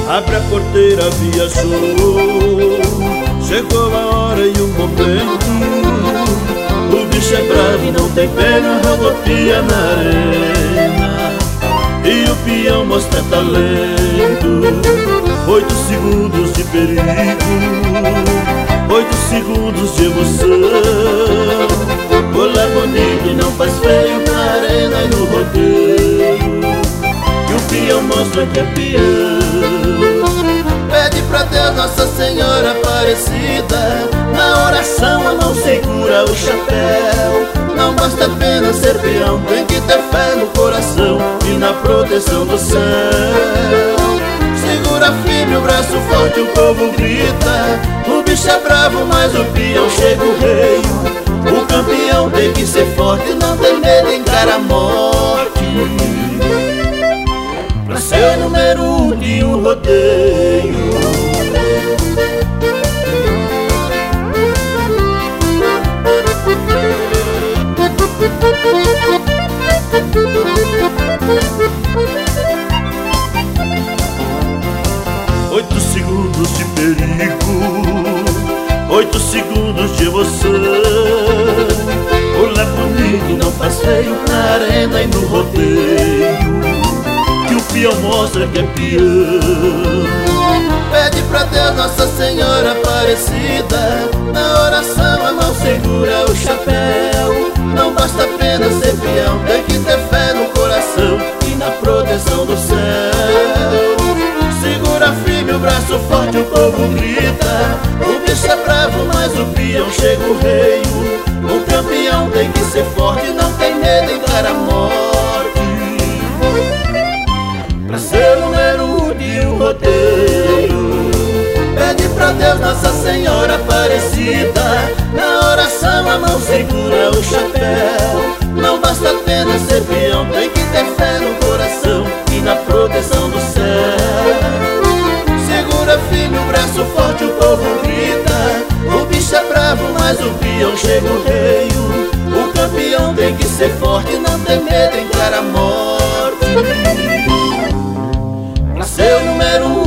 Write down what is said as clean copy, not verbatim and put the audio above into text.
Abre a porteira, viajou. Chegou a hora e o momento. O bicho é bravo e não tem pena, rodopia na arena e o peão mostra talento. 8 segundos de perigo, 8 segundos de emoção. Olá bonito, não faz feio na arena e no rodeio, que o peão mostra que é peão. Pede pra Deus Nossa Senhora Aparecida, na oração a mão segura o chapéu. Não basta apenas ser peão, tem que ter fé no coração e na proteção do céu. Segura firme o braço forte, o povo grita. O bicho é bravo, mas o peão chega o rei. O campeão tem que ser forte, não tem medo, encara a morte, pra ser o número 1 de um rodeio. 8 segundos de perigo, 8 segundos de emoção. Olá bonito, não faz feio na arena e no rodeio, que o peão mostra que é peão. Pede pra Deus Nossa Senhora Aparecida, na oração a mão segura o chapéu. Não basta apenas ser peão, tem que ter fé no coração e na proteção do céu. Segura firme o braço forte, o povo grita. O bicho é bravo, mas o peão chega o rei. O campeão tem que ser forte, não tem medo, encara a morte, pra ser o número 1 de um rodeio. Pede pra Deus Nossa Senhora Aparecida, na oração a mão segura o chapéu. Não basta apenas ser peão, tem que ter fé no coração e na proteção do céu. Segura firme o braço forte, o povo grita. O bicho é bravo, mas o peão chega o rei. O campeão tem que ser forte, não tem medo, encara a morte, pra ser o número 1